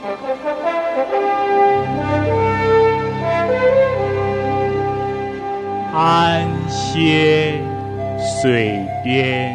安歇水边。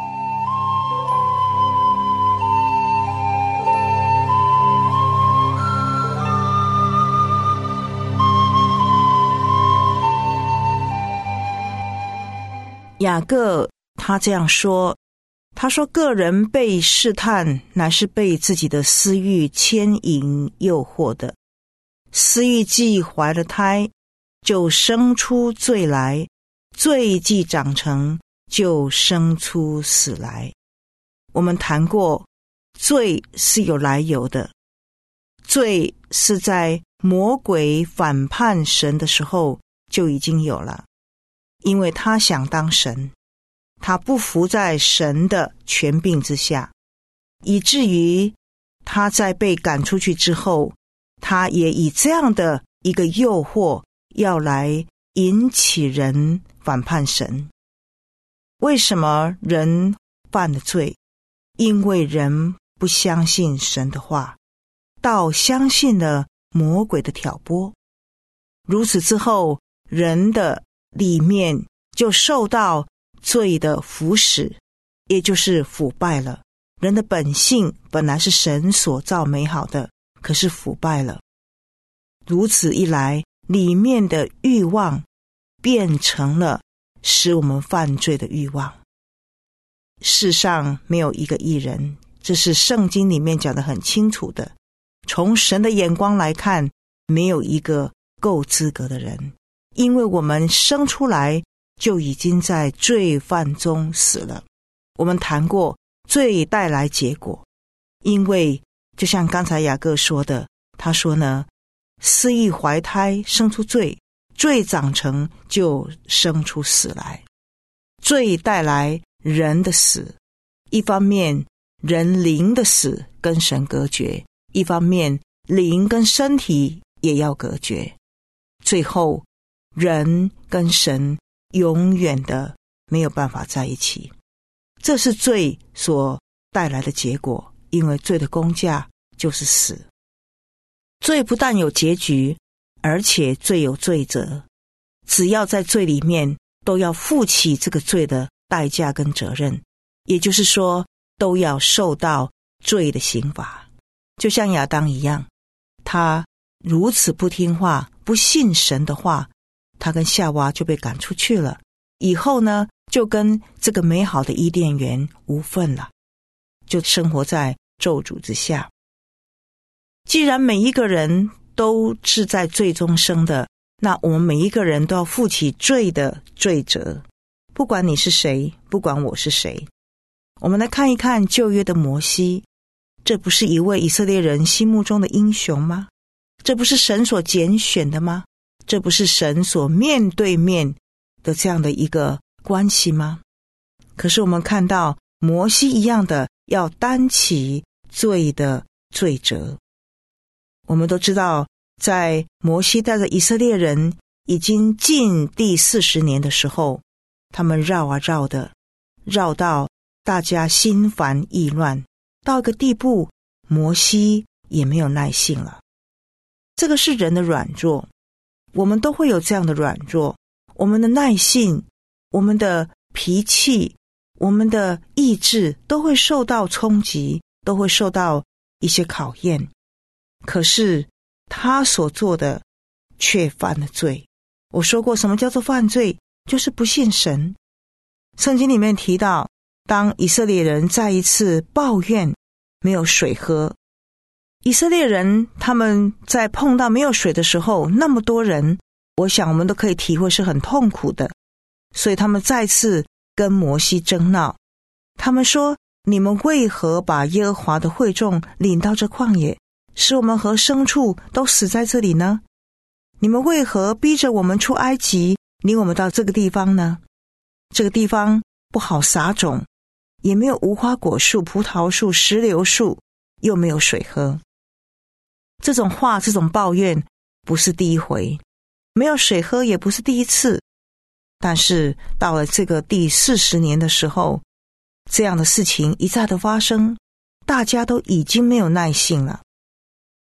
雅各他这样说，他说个人被试探乃是被自己的私欲牵引诱惑的，私欲既怀了胎，就生出罪来，罪既长成，就生出死来。我们谈过，罪是有来由的，罪是在魔鬼反叛神的时候就已经有了，因为他想当神，他不服在神的权柄之下，以至于他在被赶出去之后，他也以这样的一个诱惑要来引起人反叛神。为什么人犯了罪？因为人不相信神的话，倒相信了魔鬼的挑拨。如此之后，人的里面就受到罪的腐蚀，也就是腐败了。人的本性本来是神所造美好的，可是腐败了。如此一来，里面的欲望变成了使我们犯罪的欲望。世上没有一个义人，这是圣经里面讲得很清楚的。从神的眼光来看，没有一个够资格的人，因为我们生出来就已经在罪犯中死了。我们谈过，罪带来结果，因为就像刚才雅各说的，他说呢，私欲怀胎生出罪，罪长成就生出死来。罪带来人的死，一方面人灵的死跟神隔绝，一方面灵跟身体也要隔绝，最后人跟神永远的没有办法在一起。这是罪所带来的结果，因为罪的工价就是死。罪不但有结局，而且罪有罪责，只要在罪里面都要负起这个罪的代价跟责任，也就是说都要受到罪的刑罚。就像亚当一样，他如此不听话，不信神的话，他跟夏娃就被赶出去了，以后呢就跟这个美好的伊甸园无份了，就生活在咒诅之下。既然每一个人都是在罪中生的，那我们每一个人都要负起罪的罪责，不管你是谁，不管我是谁。我们来看一看旧约的摩西，这不是一位以色列人心目中的英雄吗？这不是神所拣选的吗？这不是神所面对面的这样的一个关系吗？可是我们看到摩西一样的要担起罪的罪责。我们都知道，在摩西带着以色列人已经近第40年的时候，他们绕啊绕的，绕到大家心烦意乱，到一个地步，摩西也没有耐性了。这个是人的软弱，我们都会有这样的软弱，我们的耐性，我们的脾气，我们的意志都会受到冲击，都会受到一些考验。可是他所做的却犯了罪。我说过，什么叫做犯罪？就是不信神。圣经里面提到，当以色列人再一次抱怨没有水喝，以色列人他们在碰到没有水的时候，那么多人，我想我们都可以体会是很痛苦的。所以他们再次跟摩西争闹，他们说，你们为何把耶和华的会众领到这旷野，使我们和牲畜都死在这里呢？你们为何逼着我们出埃及，领我们到这个地方呢？这个地方不好撒种，也没有无花果树、葡萄树、石榴树，又没有水喝。这种话，这种抱怨不是第一回，没有水喝也不是第一次。但是到了这个第40年的时候，这样的事情一再的发生，大家都已经没有耐性了。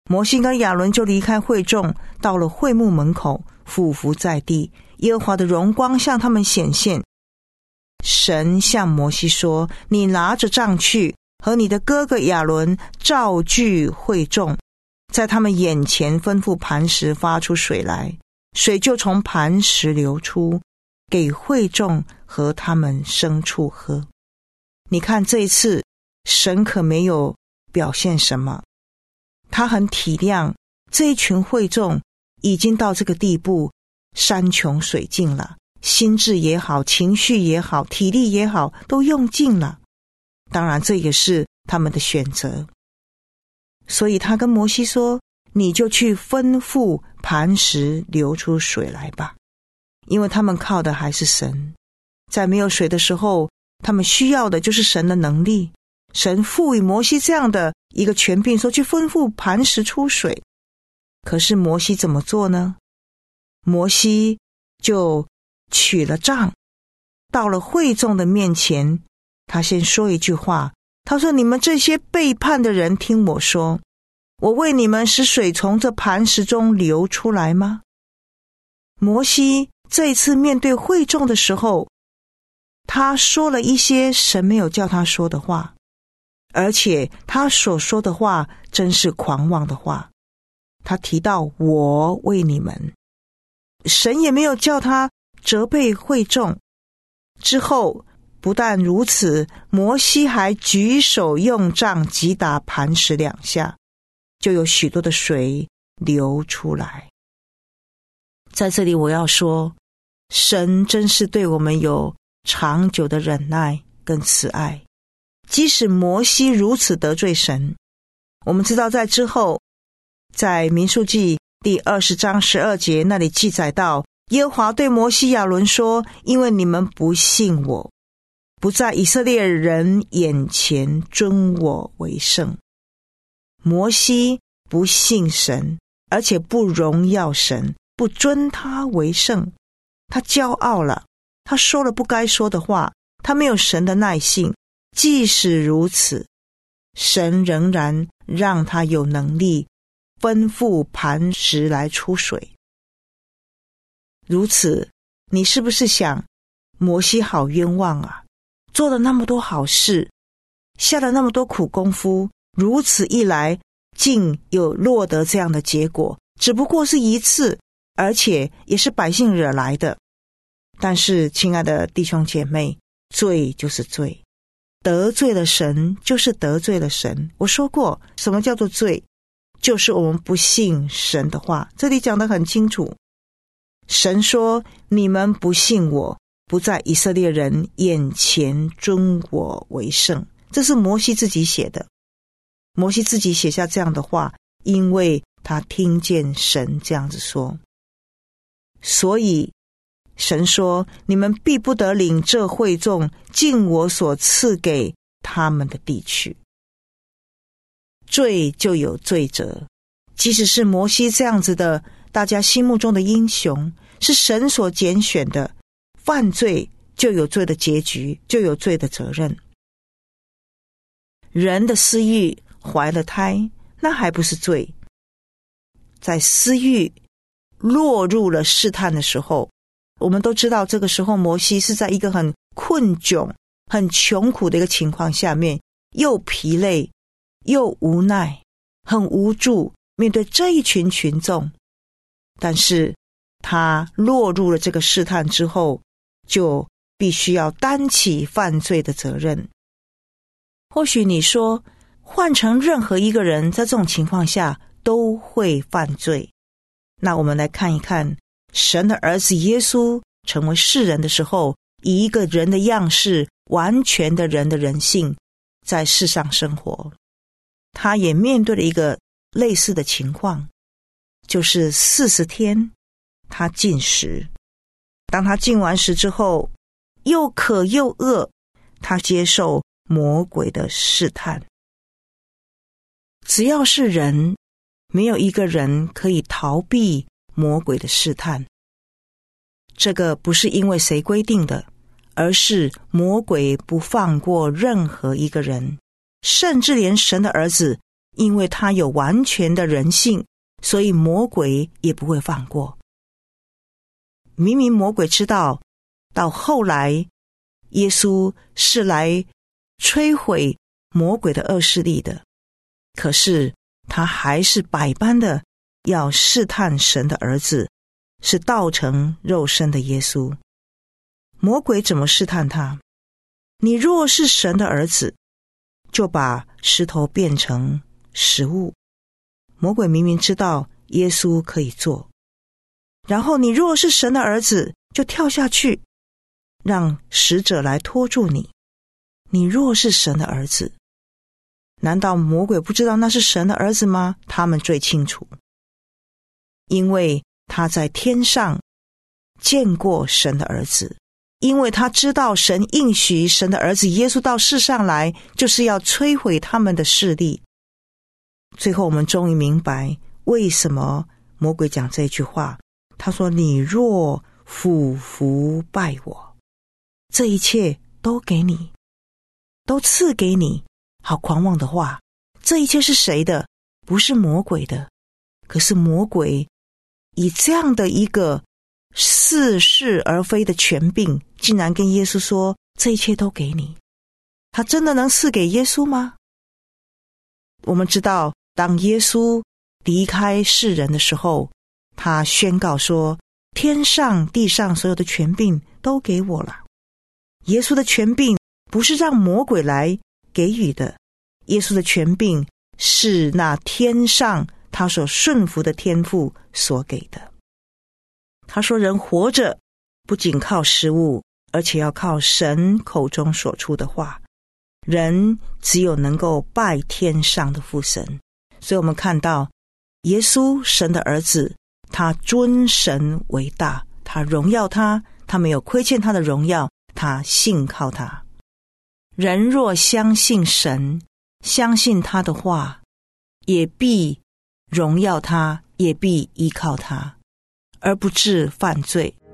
摩西跟亚伦就离开会众，到了会幕门口，俯伏在地，耶和华的荣光向他们显现。神向摩西说，你拿着杖去，和你的哥哥亚伦召聚会众，在他们眼前吩咐磐石发出水来，水就从磐石流出，给会众和他们牲畜喝。你看这一次神可没有表现什么，他很体谅这一群会众已经到这个地步，山穷水尽了，心智也好，情绪也好，体力也好，都用尽了。当然这也是他们的选择，所以他跟摩西说，你就去吩咐磐石流出水来吧。因为他们靠的还是神，在没有水的时候，他们需要的就是神的能力。神赋予摩西这样的一个权柄，说去吩咐磐石出水。可是摩西怎么做呢？摩西就取了杖，到了会众的面前，他先说一句话，他说，你们这些背叛的人，听我说，我为你们使水从这磐石中流出来吗？摩西这一次面对会众的时候，他说了一些神没有叫他说的话，而且他所说的话真是狂妄的话。他提到我为你们，神也没有叫他责备会众。之后不但如此，摩西还举手用杖击打磐石2下，就有许多的水流出来。在这里我要说，神真是对我们有长久的忍耐跟慈爱。即使摩西如此得罪神，我们知道在之后，在民数记第20章12节那里记载到，耶和华对摩西亚伦说，因为你们不信我，不在以色列人眼前尊我为圣。摩西不信神，而且不荣耀神，不尊他为圣，他骄傲了，他说了不该说的话，他没有神的耐性。即使如此，神仍然让他有能力吩咐磐石来出水。如此，你是不是想，摩西好冤枉啊，做了那么多好事，下了那么多苦功夫，如此一来竟有落得这样的结果，只不过是一次，而且也是百姓惹来的。但是亲爱的弟兄姐妹，罪就是罪，得罪了神就是得罪了神。我说过，什么叫做罪？就是我们不信神的话，这里讲得很清楚。神说，你们不信我，不在以色列人眼前尊我为圣。这是摩西自己写的，摩西自己写下这样的话，因为他听见神这样子说。所以神说，你们必不得领这会众进我所赐给他们的地去。罪就有罪责，即使是摩西这样子的大家心目中的英雄，是神所拣选的，犯罪就有罪的结局，就有罪的责任。人的私欲怀了胎，那还不是罪？在私欲落入了试探的时候，我们都知道这个时候摩西是在一个很困窘很穷苦的一个情况下面，又疲累又无奈，很无助，面对这一群群众。但是他落入了这个试探之后，就必须要担起犯罪的责任。或许你说，换成任何一个人在这种情况下都会犯罪。那我们来看一看，神的儿子耶稣成为世人的时候，以一个人的样式，完全的人的人性，在世上生活。他也面对了一个类似的情况，就是40天他禁食。当他禁完食之后，又渴又饿，他接受魔鬼的试探。只要是人，没有一个人可以逃避魔鬼的试探。这个不是因为谁规定的，而是魔鬼不放过任何一个人，甚至连神的儿子因为他有完全的人性，所以魔鬼也不会放过。明明魔鬼知道，到后来耶稣是来摧毁魔鬼的恶势力的，可是他还是百般的要试探神的儿子，是道成肉身的耶稣。魔鬼怎么试探他？你若是神的儿子，就把石头变成食物。魔鬼明明知道耶稣可以做，然后你若是神的儿子，就跳下去，让使者来拖住你。你若是神的儿子，难道魔鬼不知道那是神的儿子吗？他们最清楚，因为他在天上见过神的儿子，因为他知道神应许神的儿子耶稣到世上来，就是要摧毁他们的势力。最后我们终于明白为什么魔鬼讲这句话，他说你若俯伏拜我，这一切都给你，都赐给你。好狂妄的话，这一切是谁的？不是魔鬼的。可是魔鬼以这样的一个似是而非的权柄，竟然跟耶稣说这一切都给你。他真的能赐给耶稣吗？我们知道当耶稣离开世人的时候，他宣告说天上地上所有的权柄都给我了。耶稣的权柄不是让魔鬼来给予的，耶稣的权柄是那天上他所顺服的天父所给的。他说人活着不仅靠食物，而且要靠神口中所出的话。人只有能够拜天上的父神。所以我们看到耶稣神的儿子，他尊神为大，他荣耀他，他没有亏欠他的荣耀，他信靠他。人若相信神，相信他的话，也必荣耀他，也必依靠他，而不致犯罪。